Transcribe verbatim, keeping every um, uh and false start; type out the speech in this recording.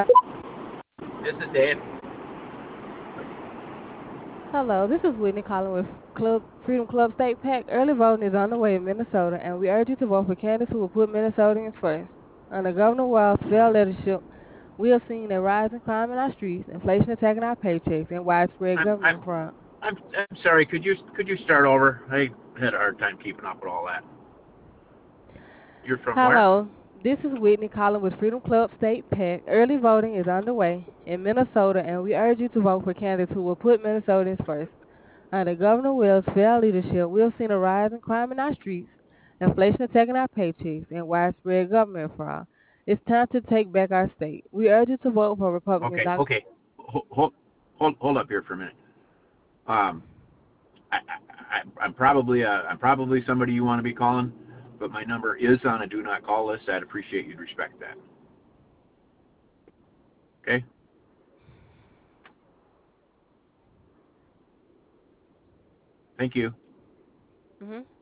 This is Dave. Hello, this is Whitney calling with Club Freedom Club State PAC. Early voting is underway in Minnesota, and we urge you to vote for candidates who will put Minnesotans first. Under Governor Wild's failed leadership, we have seen a rise in crime in our streets, inflation attacking our paychecks, and widespread I'm I'm government fraud. I'm I'm sorry. Could you could you start over? I had a hard time keeping up with all that. You're from where? Hello, this is Whitney calling with Freedom Club State PAC. Early voting is underway in Minnesota, and we urge you to vote for candidates who will put Minnesotans first. Under Governor Wells' fair leadership, we have seen a rise in crime in our streets, inflation attacking our paychecks, and widespread government fraud. It's time to take back our state. We urge you to vote for Republican Okay, Doc. okay. Hold hold hold, hold up here for a minute. Um, I, I, I I'm probably uh, I'm probably somebody you want to be calling, but my number is on a do not call list. I'd appreciate you'd respect that. Okay. Thank you. Mhm.